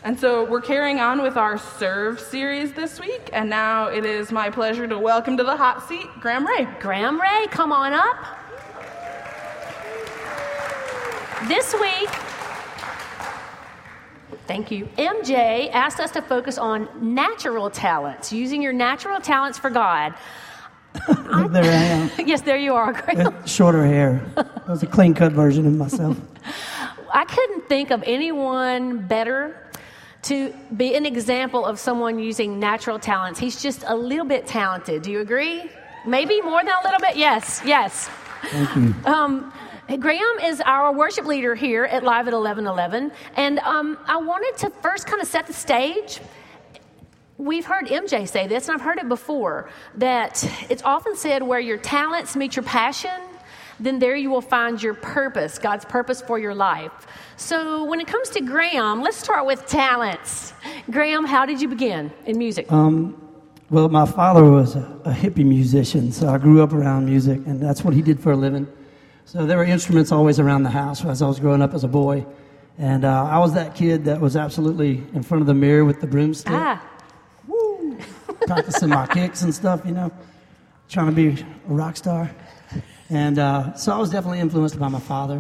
And so we're carrying on with our Serve series this week, and now it is my pleasure to welcome to the hot seat Graham Ray. Graham Ray, come on up. This week, thank you, MJ asked us to focus on natural talents, using your natural talents for God. There I am. Yes, there you are, Graham. Shorter hair. That was a clean-cut version of myself. I couldn't think of anyone better to be an example of someone using natural talents. He's just a little bit talented. Do you agree? Maybe more than a little bit? Yes. Thank you. Graham is our worship leader here at Live at 1111. And I wanted to first kind of set the stage. We've heard MJ say this, and I've heard it before, that it's often said where your talents meet your passion, then there you will find your purpose, God's purpose for your life. So when it comes to Graham, let's start with talents. Graham, how did you begin in music? Well, my father was a hippie musician, so I grew up around music, and that's what he did for a living. So there were instruments always around the house as I was growing up as a boy. And I was that kid that was absolutely in front of the mirror with the broomstick. Woo! Practicing my kicks and stuff, trying to be a rock star. And so I was definitely influenced by my father.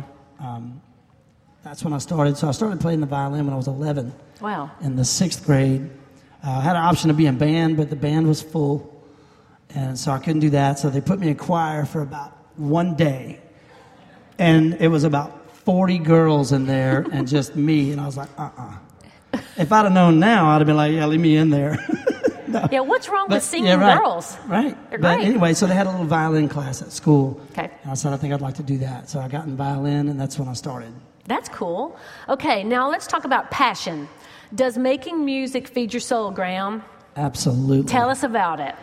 That's when I started. So I started playing the violin when I was 11. Wow. In the 6th grade. I had an option to be in band, but the band was full. And so I couldn't do that. So they put me in choir for about one day. And it was about 40 girls in there and just me. And I was like, If I'd have known now, I'd have been like, yeah, leave me in there. No. Yeah, what's wrong with singing girls? Right. They're but great. Anyway, so they had a little violin class at school. Okay. And I said, I think I'd like to do that. So I got in violin, and that's when I started. That's cool. Okay, now let's talk about passion. Does making music feed your soul, Graham? Absolutely. Tell us about it.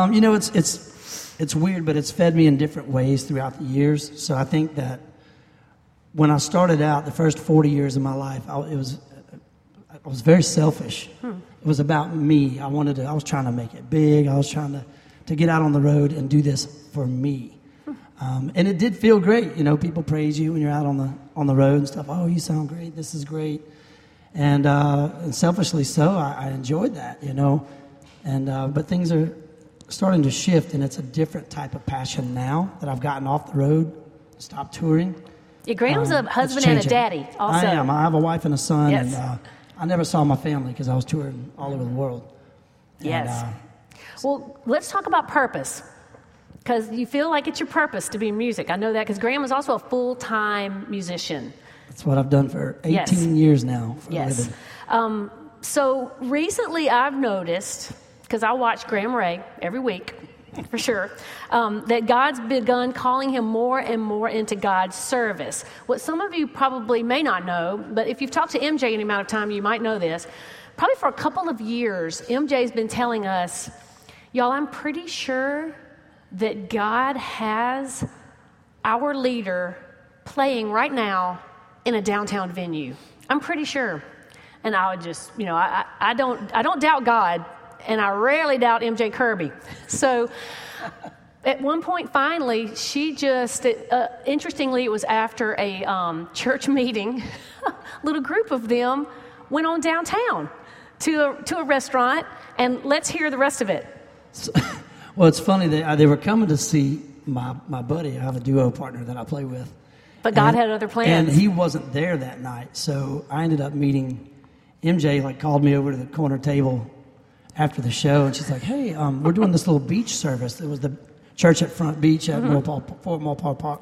It's weird, but it's fed me in different ways throughout the years. So I think that when I started out, the first 40 years of my life, I was very selfish. It was about me. I was trying to make it big. I was trying to get out on the road and do this for me. And it did feel great. People praise you when you're out on the road and stuff. Oh, you sound great. This is great. And selfishly so, I enjoyed that, And but things are starting to shift, and it's a different type of passion now that I've gotten off the road, stopped touring. Yeah, Graham's a husband and a daddy also. I am. I have a wife and a son, yes. And I never saw my family because I was touring all over the world. Yes. Well, let's talk about purpose, because you feel like it's your purpose to be in music. I know that because Graham is also a full-time musician. That's what I've done for 18 years now for a living. So recently I've noticed, because I watch Graham Ray every week, for sure, that God's begun calling him more and more into God's service. What some of you probably may not know, but if you've talked to MJ any amount of time, you might know this. Probably for a couple of years, MJ's been telling us, y'all, I'm pretty sure that God has our leader playing right now in a downtown venue. I'm pretty sure. And I would just, I don't doubt God, and I rarely doubt MJ Kirby. So at one point, finally, she just, interestingly, it was after a church meeting, a little group of them went on downtown to a restaurant, and let's hear the rest of it. Well, it's funny, they were coming to see my buddy. I have a duo partner that I play with. But God had other plans. And he wasn't there that night, so I ended up meeting MJ, called me over to the corner table after the show, and she's like, hey, we're doing this little beach service. It was the church at Front Beach at Fort Moultrie Park.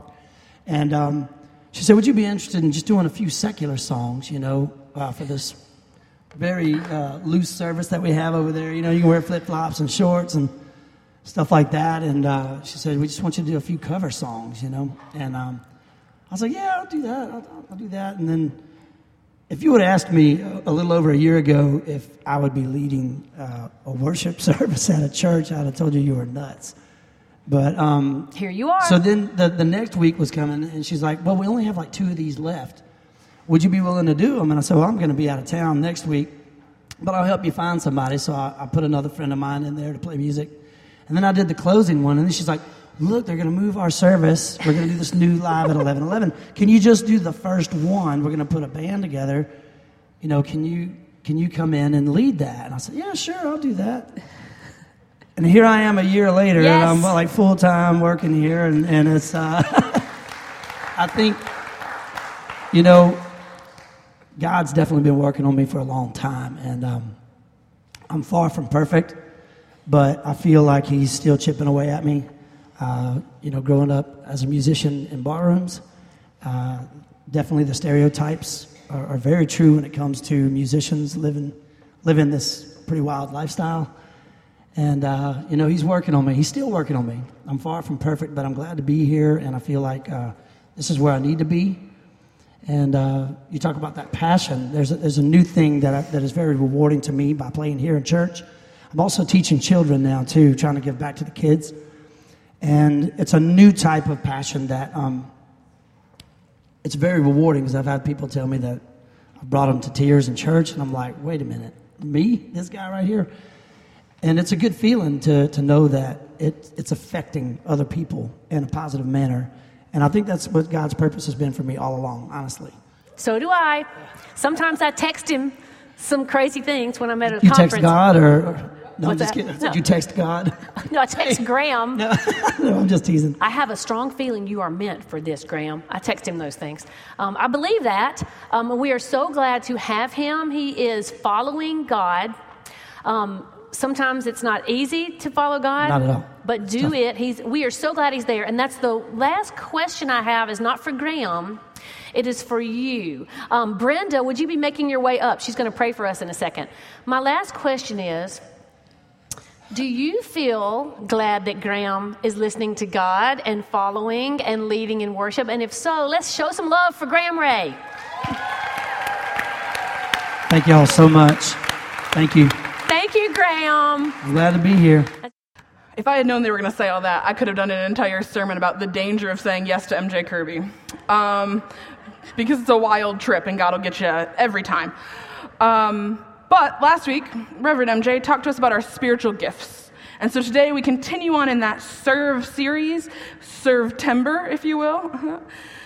And she said, would you be interested in just doing a few secular songs, for this very loose service that we have over there? You can wear flip-flops and shorts and stuff like that. And she said, we just want you to do a few cover songs, And I was like, yeah, I'll do that. I'll do that. And then if you would have asked me a little over a year ago if I would be leading a worship service at a church, I'd have told you were nuts. But here you are. So then the next week was coming, and she's like, well, we only have 2 of these left. Would you be willing to do them? And I said, well, I'm going to be out of town next week, but I'll help you find somebody. So I put another friend of mine in there to play music. And then I did the closing one, and then she's like, look, they're going to move our service. We're going to do this new live at 11:11. Can you just do the first one? We're going to put a band together. Can you can you come in and lead that? And I said, yeah, sure, I'll do that. And here I am a year later, yes. and I'm like full-time working here, and it's, I think, God's definitely been working on me for a long time, and I'm far from perfect, but I feel like he's still chipping away at me. Growing up as a musician in barrooms, definitely the stereotypes are very true when it comes to musicians living this pretty wild lifestyle. And, he's working on me. He's still working on me. I'm far from perfect, but I'm glad to be here, and I feel like this is where I need to be. And you talk about that passion. There's a new thing that is very rewarding to me by playing here in church. I'm also teaching children now, too, trying to give back to the kids. And it's a new type of passion that it's very rewarding, because I've had people tell me that I've brought them to tears in church, and I'm like, wait a minute, me? This guy right here? And it's a good feeling to know that it's affecting other people in a positive manner. And I think that's what God's purpose has been for me all along, honestly. So do I. Sometimes I text him some crazy things when I'm at a You conference. text God or no, I'm What's just that? kidding. I No. said you text God. No, I text Graham. No, I'm just teasing. I have a strong feeling you are meant for this, Graham. I text him those things. I believe that. We are so glad to have him. He is following God. Sometimes it's not easy to follow God. Not at all. But do it. We are so glad he's there. And that's the last question I have is not for Graham. It is for you. Brenda, would you be making your way up? She's going to pray for us in a second. My last question is, do you feel glad that Graham is listening to God and following and leading in worship? And if so, let's show some love for Graham Ray. Thank you all so much. Thank you. Thank you, Graham. I'm glad to be here. If I had known they were going to say all that, I could have done an entire sermon about the danger of saying yes to MJ Kirby. Because it's a wild trip, and God will get you every time. But last week, Reverend MJ talked to us about our spiritual gifts. And so today we continue on in that Serve series, Serve-tember, if you will.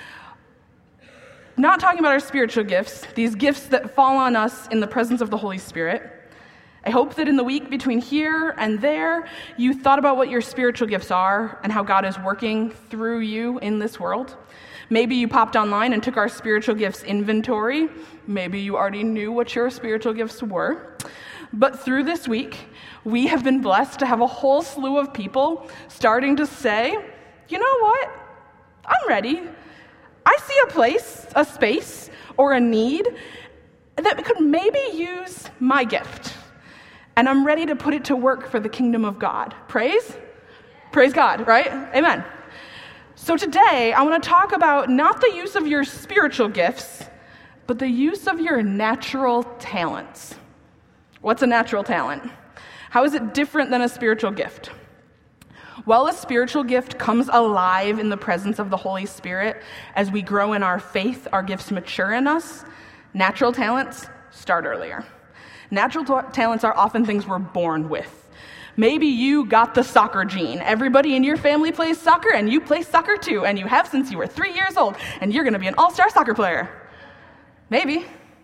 Not talking about our spiritual gifts, these gifts that fall on us in the presence of the Holy Spirit. I hope that in the week between here and there, you thought about what your spiritual gifts are and how God is working through you in this world. Maybe you popped online and took our spiritual gifts inventory. Maybe you already knew what your spiritual gifts were. But through this week, we have been blessed to have a whole slew of people starting to say, you know what? I'm ready. I see a place, a space, or a need that could maybe use my gift. And I'm ready to put it to work for the kingdom of God. Praise God, right? Amen. So today, I want to talk about not the use of your spiritual gifts, but the use of your natural talents. What's a natural talent? How is it different than a spiritual gift? Well, a spiritual gift comes alive in the presence of the Holy Spirit. As we grow in our faith, our gifts mature in us. Natural talents start earlier. Natural talents are often things we're born with. Maybe you got the soccer gene. Everybody in your family plays soccer, and you play soccer too, and you have since you were 3 years old, and you're going to be an all-star soccer player. Maybe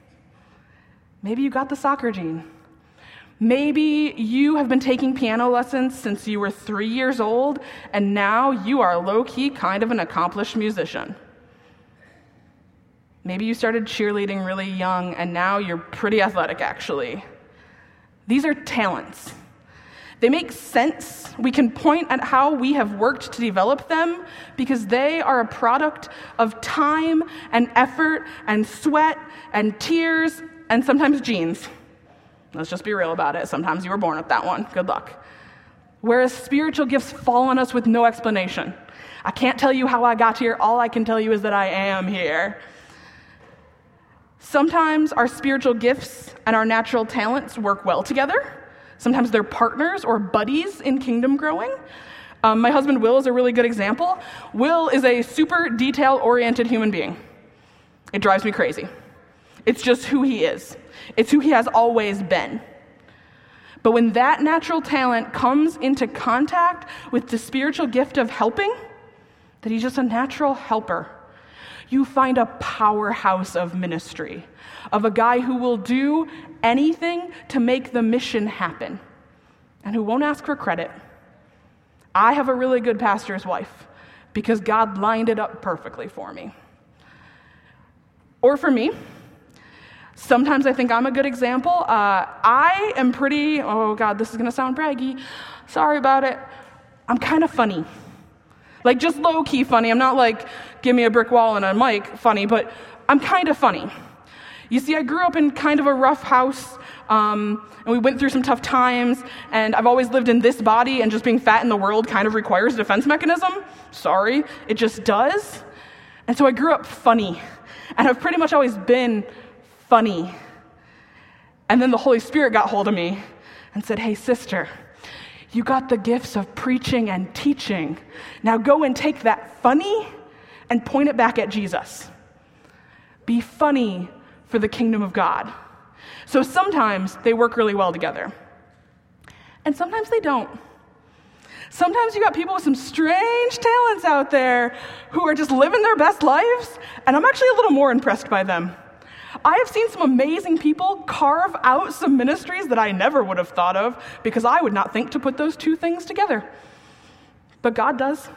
you got the soccer gene. Maybe you have been taking piano lessons since you were 3 years old, and now you are low-key kind of an accomplished musician. Maybe you started cheerleading really young, and now you're pretty athletic, actually. These are talents. They make sense. We can point at how we have worked to develop them because they are a product of time and effort and sweat and tears and sometimes genes. Let's just be real about it. Sometimes you were born with that one. Good luck. Whereas spiritual gifts fall on us with no explanation. I can't tell you how I got here. All I can tell you is that I am here. Sometimes our spiritual gifts and our natural talents work well together. Sometimes they're partners or buddies in kingdom growing. My husband Will is a really good example. Will is a super detail-oriented human being. It drives me crazy. It's just who he is. It's who he has always been. But when that natural talent comes into contact with the spiritual gift of helping, that he's just a natural helper. you find a powerhouse of ministry, of a guy who will do anything to make the mission happen and who won't ask for credit. I have a really good pastor's wife because God lined it up perfectly for me. Or for me, sometimes I think I'm a good example. I am pretty, oh God, this is going to sound braggy. Sorry about it. I'm kind of funny. Like just low-key funny. I'm not like, give me a brick wall and a mic funny, but I'm kind of funny. You see, I grew up in kind of a rough house, and we went through some tough times, and I've always lived in this body, and just being fat in the world kind of requires a defense mechanism. Sorry, it just does. And so I grew up funny, and I've pretty much always been funny. And then the Holy Spirit got hold of me and said, hey, sister, you got the gifts of preaching and teaching. Now go and take that funny and point it back at Jesus. Be funny for the kingdom of God. So sometimes they work really well together. And sometimes they don't. Sometimes you got people with some strange talents out there who are just living their best lives, and I'm actually a little more impressed by them. I have seen some amazing people carve out some ministries that I never would have thought of because I would not think to put those two things together. But God does.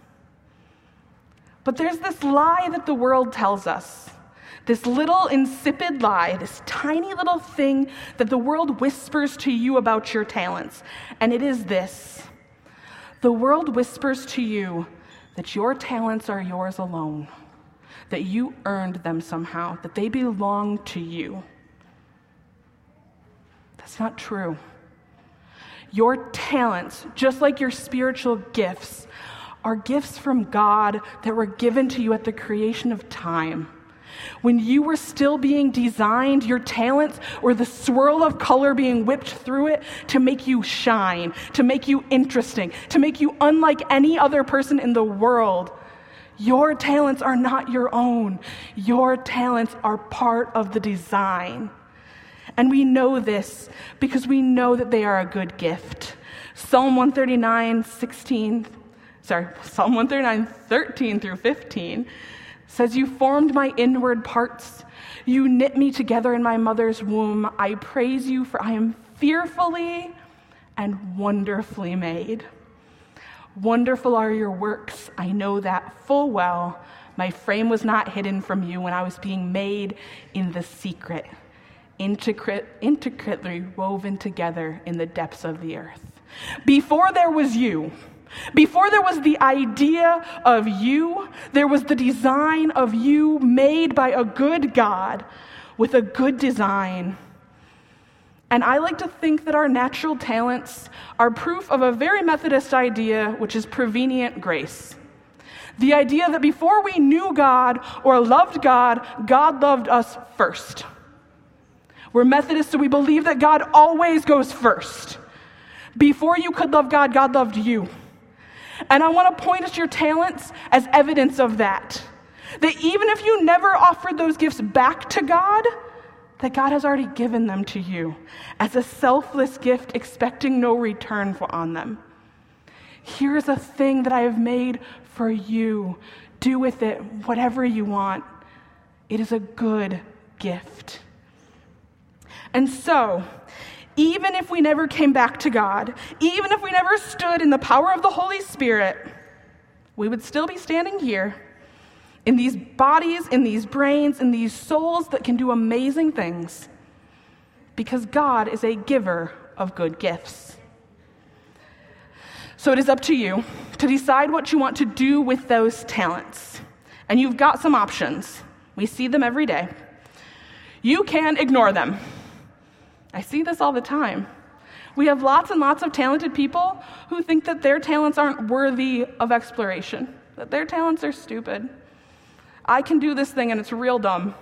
But there's this lie that the world tells us. This little insipid lie, this tiny little thing that the world whispers to you about your talents. And it is this. The world whispers to you that your talents are yours alone, that you earned them somehow, that they belong to you. That's not true. Your talents, just like your spiritual gifts, are gifts from God that were given to you at the creation of time. When you were still being designed, your talents were the swirl of color being whipped through it to make you shine, to make you interesting, to make you unlike any other person in the world. Your talents are not your own. Your talents are part of the design. And we know this because we know that they are a good gift. Psalm 139, 13 through 15 says, you formed my inward parts. You knit me together in my mother's womb. I praise you, for I am fearfully and wonderfully made. Wonderful are your works. I know that full well. My frame was not hidden from you when I was being made in the secret, intricately woven together in the depths of the earth. Before there was you, before there was the idea of you, there was the design of you made by a good God with a good design. And I like to think that our natural talents are proof of a very Methodist idea, which is prevenient grace. The idea that before we knew God or loved God, God loved us first. We're Methodists, so we believe that God always goes first. Before you could love God, God loved you. And I want to point at your talents as evidence of that. That even if you never offered those gifts back to God, that God has already given them to you as a selfless gift, expecting no return on them. Here's a thing that I have made for you. Do with it whatever you want. It is a good gift. And so, even if we never came back to God, even if we never stood in the power of the Holy Spirit, we would still be standing here in these bodies, in these brains, in these souls that can do amazing things, because God is a giver of good gifts. So it is up to you to decide what you want to do with those talents. And you've got some options. We see them every day. You can ignore them. I see this all the time. We have lots and lots of talented people who think that their talents aren't worthy of exploration, that their talents are stupid. I can do this thing and it's real dumb.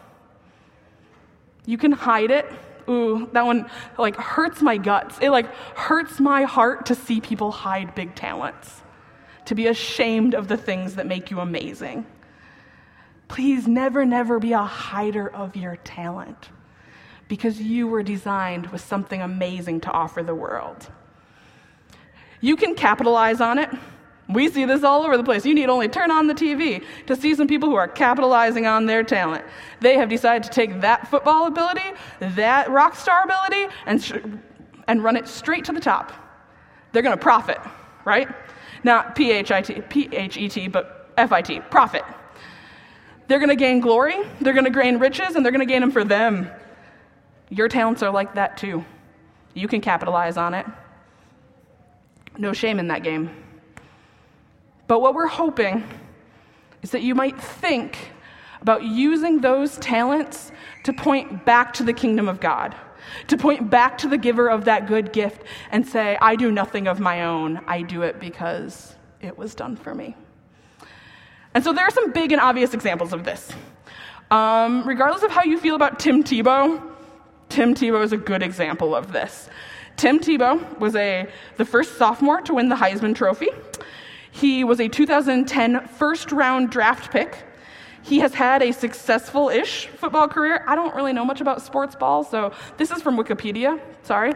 You can hide it. Ooh, that one hurts my guts. It hurts my heart to see people hide big talents, to be ashamed of the things that make you amazing. Please never, never be a hider of your talent, because you were designed with something amazing to offer the world. You can capitalize on it We see this all over the place. You need only turn on the TV to see some people who are capitalizing on their talent. They have decided to take that football ability, that rock star ability, and run it straight to the top. They're going to profit, right? Not P-H-E-T, but F-I-T, profit. They're going to gain glory, they're going to gain riches, and they're going to gain them for them. Your talents are like that too. You can capitalize on it. No shame in that game. But what we're hoping is that you might think about using those talents to point back to the kingdom of God, to point back to the giver of that good gift and say, I do nothing of my own. I do it because it was done for me. And so there are some big and obvious examples of this. Regardless of how you feel about Tim Tebow is a good example of this. Tim Tebow was the first sophomore to win the Heisman Trophy. He was a 2010 first-round draft pick. He has had a successful-ish football career. I don't really know much about sports ball, so this is from Wikipedia. Sorry.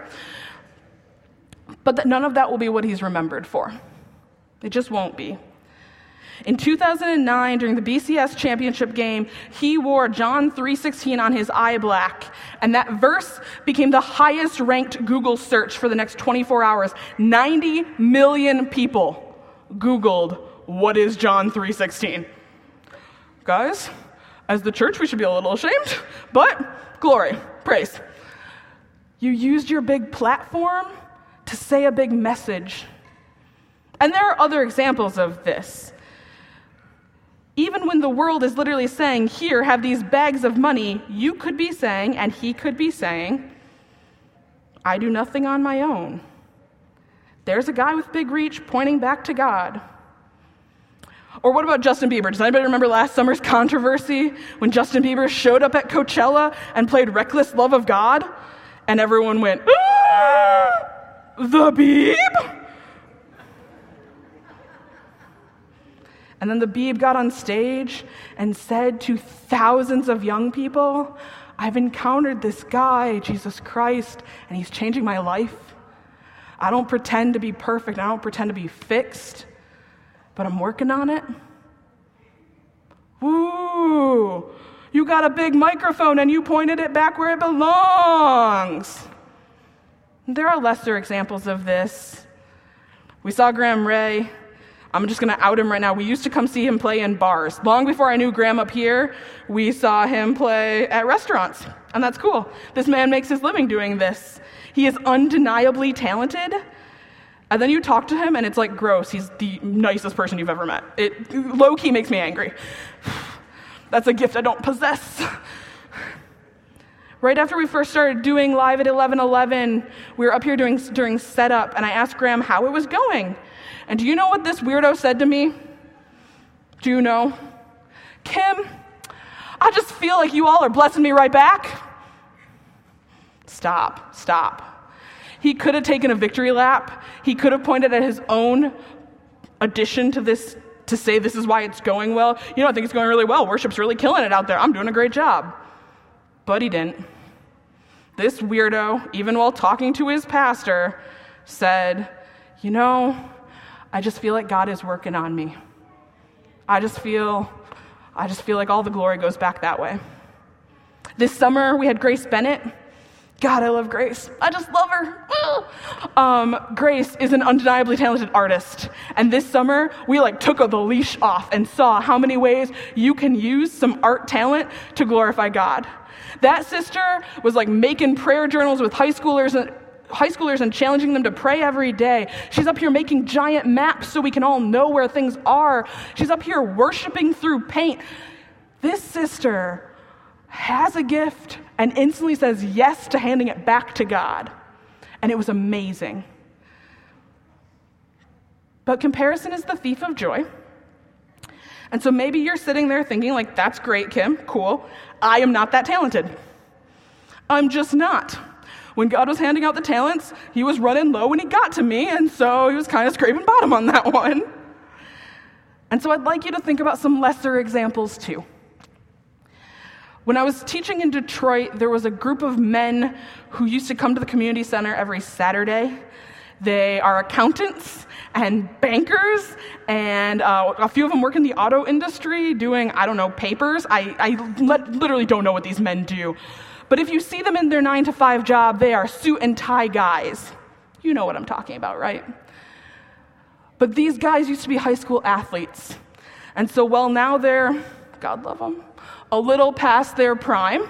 But none of that will be what he's remembered for. It just won't be. In 2009, during the BCS championship game, he wore John 3:16 on his eye black, and that verse became the highest ranked Google search for the next 24 hours. 90 million people Googled, what is John 3:16? Guys, as the church, we should be a little ashamed, but glory, praise. You used your big platform to say a big message. And there are other examples of this. Even when the world is literally saying, here, have these bags of money, you could be saying, and he could be saying, I do nothing on my own. There's a guy with big reach pointing back to God. Or what about Justin Bieber? Does anybody remember last summer's controversy when Justin Bieber showed up at Coachella and played Reckless Love of God? And everyone went, ah, the Bieb? And then the Bieb got on stage and said to thousands of young people, I've encountered this guy, Jesus Christ, and he's changing my life. I don't pretend to be perfect. I don't pretend to be fixed, but I'm working on it. Woo! You got a big microphone and you pointed it back where it belongs. There are lesser examples of this. We saw Graham Ray. I'm just going to out him right now. We used to come see him play in bars. Long before I knew Graham up here, we saw him play at restaurants, and that's cool. This man makes his living doing this. He is undeniably talented, and then you talk to him, and it's like gross. He's the nicest person you've ever met. It low-key makes me angry. That's a gift I don't possess. Right after we first started doing Live at 11:11, we were up here during setup, and I asked Graham how it was going. And do you know what this weirdo said to me? Do you know? Kim, I just feel like you all are blessing me right back. Stop. He could have taken a victory lap. He could have pointed at his own addition to this to say this is why it's going well. You know, I think it's going really well. Worship's really killing it out there. I'm doing a great job. But he didn't. This weirdo, even while talking to his pastor, said, you know, I just feel like God is working on me. I just feel like all the glory goes back that way. This summer, we had Grace Bennett. God, I love Grace. I just love her. Grace is an undeniably talented artist. And this summer, we took the leash off and saw how many ways you can use some art talent to glorify God. That sister was making prayer journals with high schoolers and challenging them to pray every day. She's up here making giant maps so we can all know where things are. She's up here worshiping through paint. This sister has a gift and instantly says yes to handing it back to God. And it was amazing. But comparison is the thief of joy. And so maybe you're sitting there thinking, that's great, Kim, cool. I am not that talented. I'm just not. When God was handing out the talents, he was running low when he got to me, and so he was kind of scraping bottom on that one. And so I'd like you to think about some lesser examples too. When I was teaching in Detroit, there was a group of men who used to come to the community center every Saturday. They are accountants and bankers, and a few of them work in the auto industry doing, papers. I literally don't know what these men do. But if you see them in their 9-to-5 job, they are suit and tie guys. You know what I'm talking about, right? But these guys used to be high school athletes. And so, now they're, God love them, a little past their prime.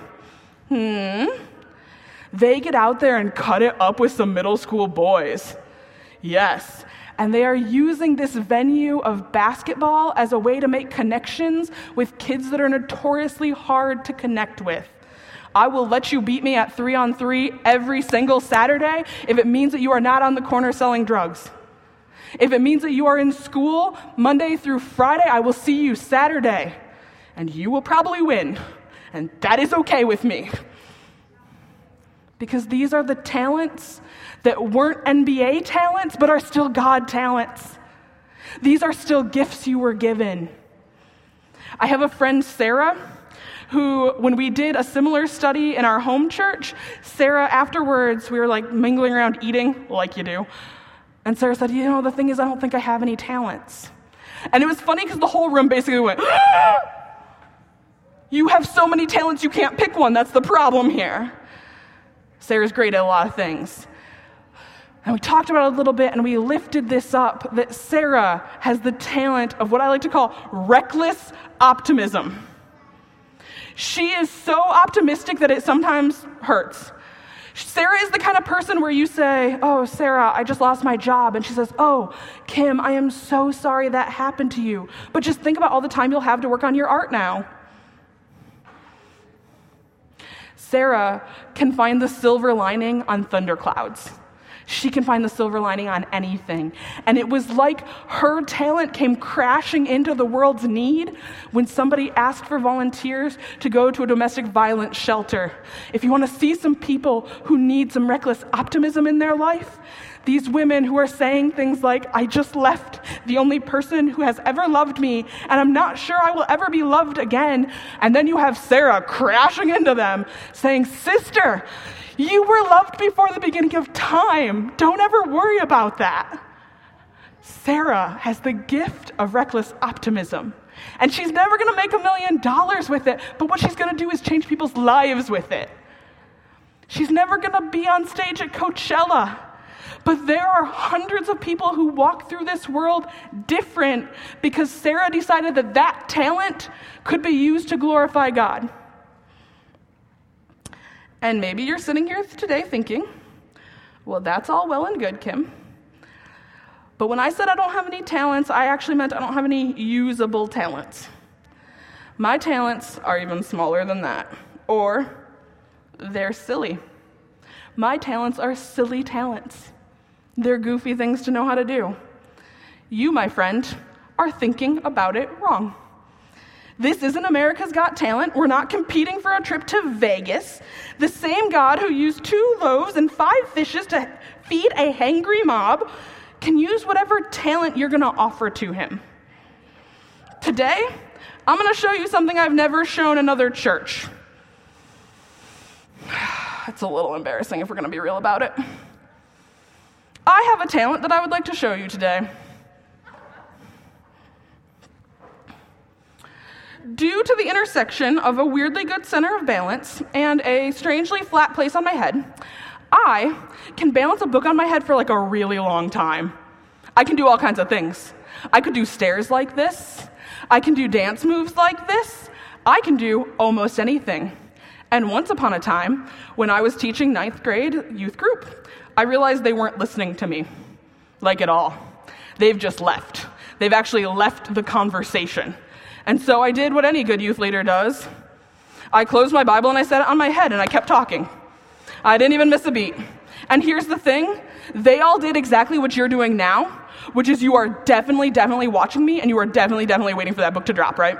They get out there and cut it up with some middle school boys. Yes. And they are using this venue of basketball as a way to make connections with kids that are notoriously hard to connect with. I will let you beat me at 3-on-3 every single Saturday if it means that you are not on the corner selling drugs. If it means that you are in school Monday through Friday, I will see you Saturday. And you will probably win. And that is okay with me. Because these are the talents that weren't NBA talents, but are still God talents. These are still gifts you were given. I have a friend, Sarah, who, when we did a similar study in our home church, Sarah, afterwards, we were mingling around eating, like you do. And Sarah said, the thing is, I don't think I have any talents. And it was funny because the whole room basically went, you have so many talents, you can't pick one. That's the problem here. Sarah's great at a lot of things. And we talked about it a little bit, and we lifted this up, that Sarah has the talent of what I like to call reckless optimism. She is so optimistic that it sometimes hurts. Sarah is the kind of person where you say, oh, Sarah, I just lost my job. And she says, oh, Kim, I am so sorry that happened to you. But just think about all the time you'll have to work on your art now. Sarah can find the silver lining on thunderclouds. She can find the silver lining on anything. And it was like her talent came crashing into the world's need when somebody asked for volunteers to go to a domestic violence shelter. If you want to see some people who need some reckless optimism in their life, these women who are saying things like, I just left the only person who has ever loved me, and I'm not sure I will ever be loved again. And then you have Sarah crashing into them saying, sister, you were loved before the beginning of time. Don't ever worry about that. Sarah has the gift of reckless optimism. And she's never going to make $1 million with it, but what she's going to do is change people's lives with it. She's never going to be on stage at Coachella. But there are hundreds of people who walk through this world different because Sarah decided that that talent could be used to glorify God. And maybe you're sitting here today thinking, well, that's all well and good, Kim. But when I said I don't have any talents, I actually meant I don't have any usable talents. My talents are even smaller than that, or they're silly. My talents are silly talents. They're goofy things to know how to do. You, my friend, are thinking about it wrong. This isn't America's Got Talent. We're not competing for a trip to Vegas. The same God who used 2 loaves and 5 fishes to feed a hangry mob can use whatever talent you're going to offer to him. Today, I'm going to show you something I've never shown another church. It's a little embarrassing if we're going to be real about it. I have a talent that I would like to show you today. Due to the intersection of a weirdly good center of balance and a strangely flat place on my head, I can balance a book on my head for a really long time. I can do all kinds of things. I could do stairs like this. I can do dance moves like this. I can do almost anything. And once upon a time, when I was teaching 9th grade youth group, I realized they weren't listening to me, at all. They've just left. They've actually left the conversation. And so I did what any good youth leader does. I closed my Bible and I set it on my head and I kept talking. I didn't even miss a beat. And here's the thing, they all did exactly what you're doing now, which is you are definitely watching me and you are definitely waiting for that book to drop, right?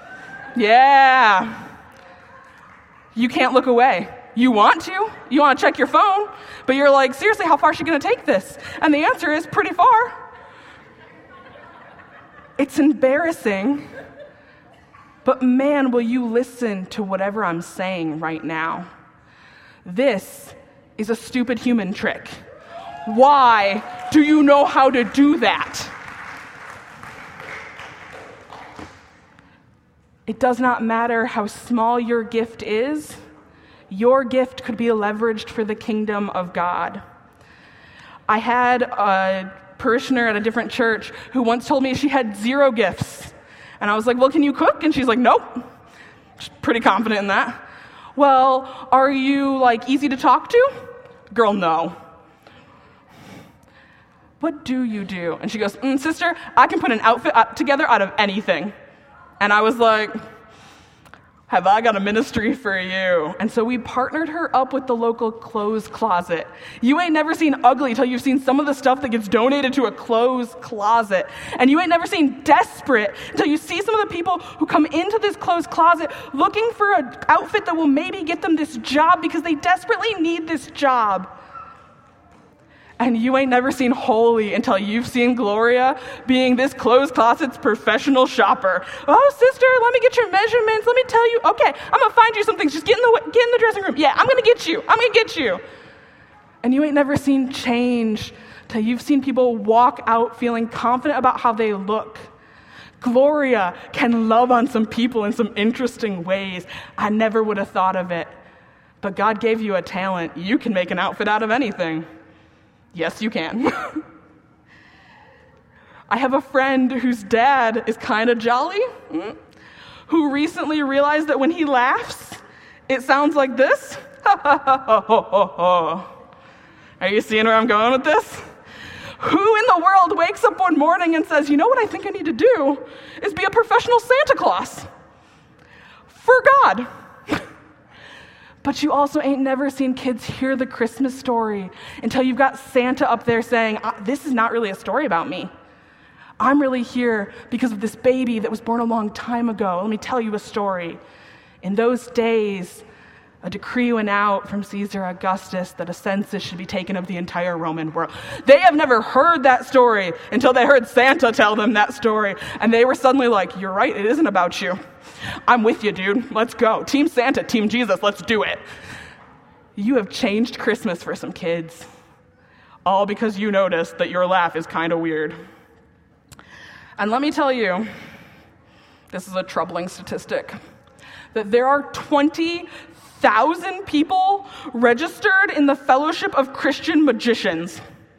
Yeah. You can't look away. You want to check your phone, but you're like, seriously, how far is she going to take this? And the answer is pretty far. It's embarrassing, but man, will you listen to whatever I'm saying right now? This is a stupid human trick. Why Do you know how to do that? It does not matter how small your gift is. Your gift could be leveraged for the kingdom of God. I had a parishioner at a different church who once told me she had 0 gifts. And I was like, well, can you cook? And she's like, nope. She's pretty confident in that. Well, are you easy to talk to? Girl, no. What do you do? And she goes, sister, I can put an outfit together out of anything. And I was like, have I got a ministry for you? And so we partnered her up with the local clothes closet. You ain't never seen ugly till you've seen some of the stuff that gets donated to a clothes closet. And you ain't never seen desperate until you see some of the people who come into this clothes closet looking for an outfit that will maybe get them this job because they desperately need this job. And you ain't never seen holy until you've seen Gloria being this clothes closet's professional shopper. Oh, sister, let me get your measurements. Let me tell you. Okay, I'm going to find you some things. Just get in the dressing room. Yeah, I'm going to get you. I'm going to get you. And you ain't never seen change till you've seen people walk out feeling confident about how they look. Gloria can love on some people in some interesting ways. I never would have thought of it. But God gave you a talent. You can make an outfit out of anything. Yes, you can. I have a friend whose dad is kind of jolly, who recently realized that when he laughs, it sounds like this. Are you seeing where I'm going with this? Who in the world wakes up one morning and says, you know what I think I need to do is be a professional Santa Claus for God? But you also ain't never seen kids hear the Christmas story until you've got Santa up there saying, this is not really a story about me. I'm really here because of this baby that was born a long time ago. Let me tell you a story. In those days, a decree went out from Caesar Augustus that a census should be taken of the entire Roman world. They have never heard that story until they heard Santa tell them that story. And they were suddenly like, you're right, it isn't about you. I'm with you, dude. Let's go. Team Santa, Team Jesus, let's do it. You have changed Christmas for some kids. All because you noticed that your laugh is kind of weird. And let me tell you, this is a troubling statistic, that there are 20,000 people registered in the Fellowship of Christian Magicians.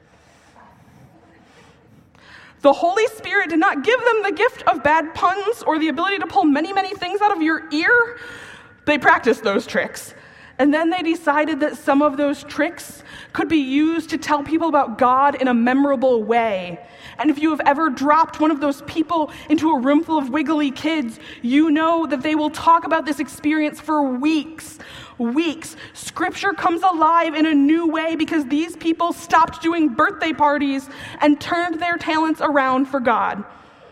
The Holy Spirit did not give them the gift of bad puns or the ability to pull many, many things out of your ear. They practiced those tricks. And then they decided that some of those tricks could be used to tell people about God in a memorable way. And if you have ever dropped one of those people into a room full of wiggly kids, you know that they will talk about this experience for weeks. Scripture comes alive in a new way because these people stopped doing birthday parties and turned their talents around for God.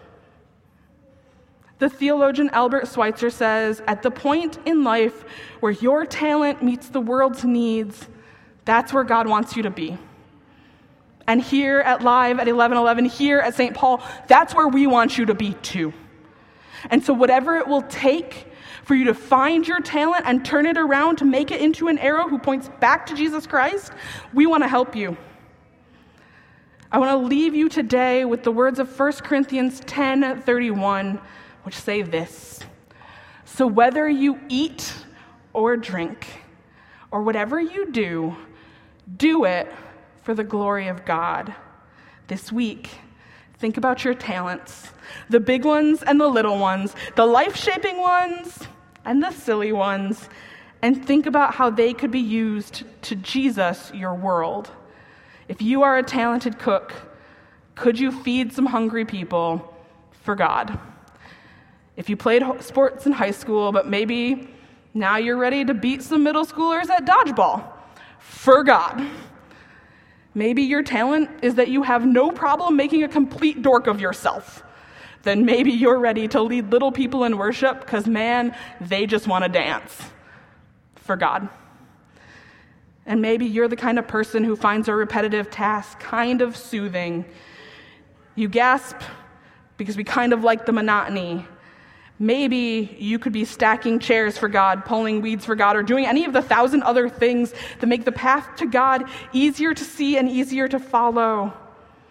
The theologian Albert Schweitzer says, at the point in life where your talent meets the world's needs, that's where God wants you to be. And here at Live at 11:11, here at St. Paul, that's where we want you to be too. And so whatever it will take for you to find your talent and turn it around to make it into an arrow who points back to Jesus Christ, we want to help you. I want to leave you today with the words of 1 Corinthians 10:31, which say this: so whether you eat or drink or whatever you do, do it for the glory of God. This week, think about your talents, the big ones and the little ones, the life-shaping ones and the silly ones, and think about how they could be used to Jesus your world. If you are a talented cook, could you feed some hungry people for God? If you played sports in high school, but maybe now you're ready to beat some middle schoolers at dodgeball, for God. Maybe your talent is that you have no problem making a complete dork of yourself. Then maybe you're ready to lead little people in worship because, man, they just want to dance for God. And maybe you're the kind of person who finds a repetitive task kind of soothing. You gasp because we kind of like the monotony. Maybe you could be stacking chairs for God, pulling weeds for God, or doing any of the 1,000 other things that make the path to God easier to see and easier to follow.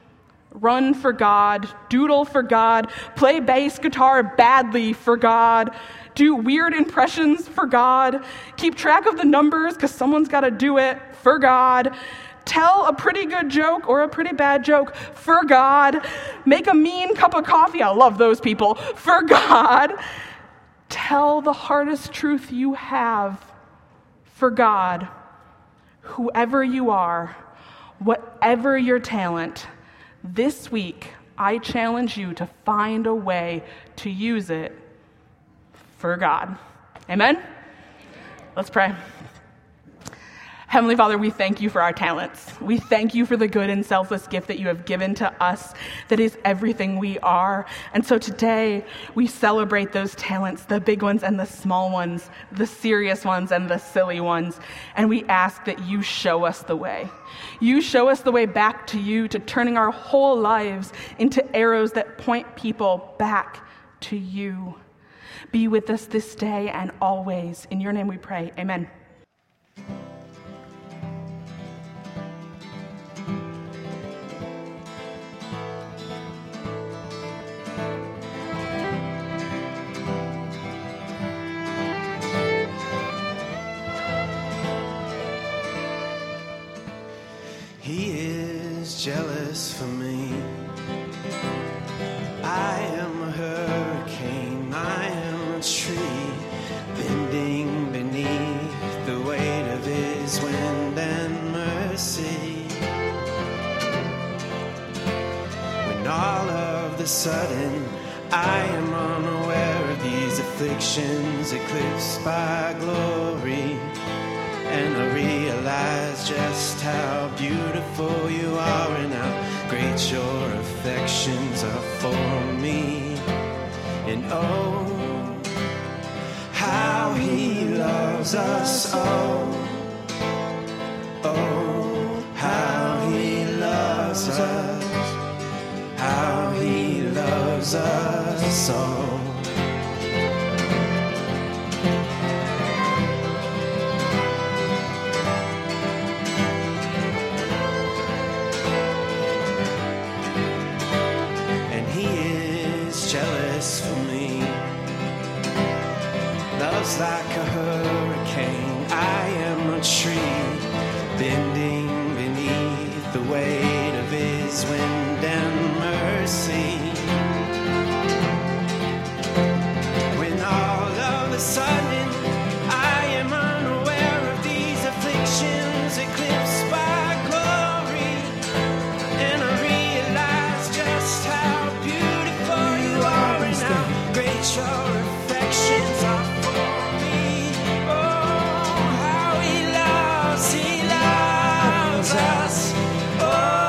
Run for God, doodle for God, play bass guitar badly for God, do weird impressions for God, keep track of the numbers because someone's got to do it for God, tell a pretty good joke or a pretty bad joke for God, make a mean cup of coffee, I love those people, for God, tell the hardest truth you have for God. Whoever you are, whatever your talent, this week I challenge you to find a way to use it for God. Amen? Let's pray. Heavenly Father, we thank you for our talents. We thank you for the good and selfless gift that you have given to us that is everything we are. And so today we celebrate those talents, the big ones and the small ones, the serious ones and the silly ones. And we ask that you show us the way. You show us the way back to you, to turning our whole lives into arrows that point people back to you. Be with us this day and always. In your name we pray. Amen. He is jealous for me. I am a hurricane, I am a tree, bending beneath the weight of his wind and mercy. When all of the sudden I am unaware of these afflictions eclipsed by glory, and I realize just how beautiful you are and how great your affections are for me. And oh, how he loves us, oh, oh, how he loves us, how he loves us all. Like a hurricane, I am a tree, bending beneath the weight of his wind and mercy. When all of a sudden I am unaware of these afflictions eclipsed by glory, and I realize just how beautiful you are and how great your affections are. He loves us. Oh.